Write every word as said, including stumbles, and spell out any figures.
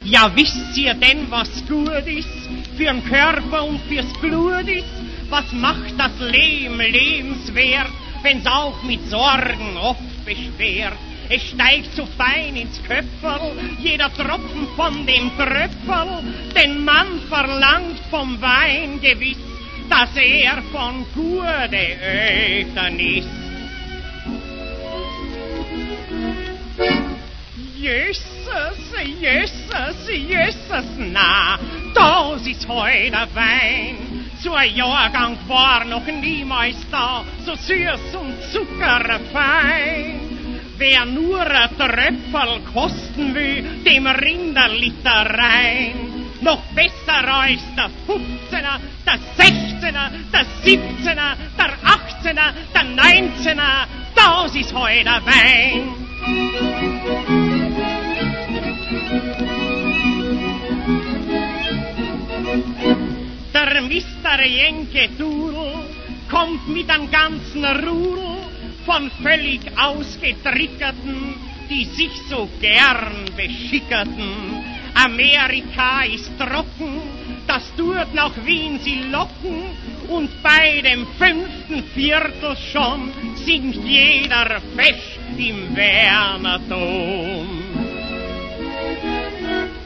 Ja, wisst ihr denn, was gut ist für'n Körper und fürs Blut ist? Was macht das Leben lebenswert, wenn's auch mit Sorgen oft beschwert? Es steigt so fein ins Köpferl, jeder Tropfen von dem Tröpferl, denn man verlangt vom Wein gewiss, dass er von gute Ötern ist. Jesus, Jesus, Jesus, na, das ist heute Wein. So ein Jahrgang war noch niemals da, so süß und zuckerfein. Wer nur ein Tröpferl kosten will, dem Rinderliter rein. Noch besser als der fünfzehner, der sechzehner, der siebzehner, der achtzehner, der neunzehner, das ist heute Wein. Der Mister Jenke Dudel kommt mit einem ganzen Rudel von völlig ausgetrickerten, die sich so gern beschickerten. Amerika ist trocken, das tut nach Wien sie locken, und bei dem fünften Viertel schon singt jeder fest im Wernerton.